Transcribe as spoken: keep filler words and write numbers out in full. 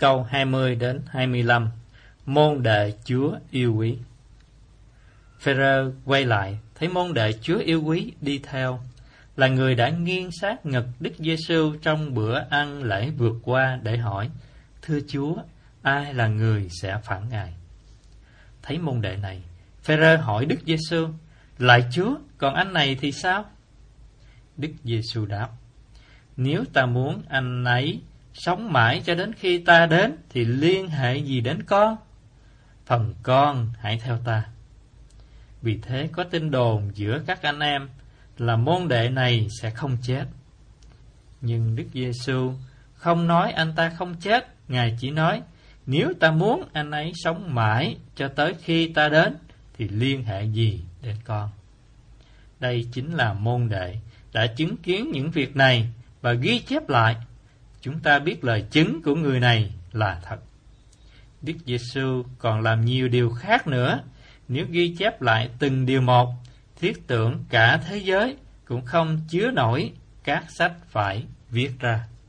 câu hai mươi đến hai mươi lăm. Môn đệ Chúa yêu quý. Phêrô quay lại, thấy môn đệ Chúa yêu quý đi theo, là người đã nghiêng sát ngực Đức Giêsu trong bữa ăn lễ vượt qua để hỏi: Thưa Chúa, ai là người sẽ phản Ngài? Thấy môn đệ này, Phêrô hỏi Đức Giêsu: Lạy Chúa, còn anh này thì sao? Đức Giêsu đáp: Nếu ta muốn anh ấy sống mãi cho đến khi ta đến, thì liên hệ gì đến con? Phần con hãy theo ta. Vì thế có tin đồn giữa các anh em là môn đệ này sẽ không chết. Nhưng Đức Giêsu không nói anh ta không chết, Ngài chỉ nói: Nếu ta muốn anh ấy sống mãi cho tới khi ta đến, thì liên hệ gì đến con? Đây chính là môn đệ đã chứng kiến những việc này và ghi chép lại. Chúng ta biết lời chứng của người này là thật. Đức Giêsu còn làm nhiều điều khác nữa. Nếu ghi chép lại từng điều một, thiết tưởng cả thế giới cũng không chứa nổi các sách phải viết ra.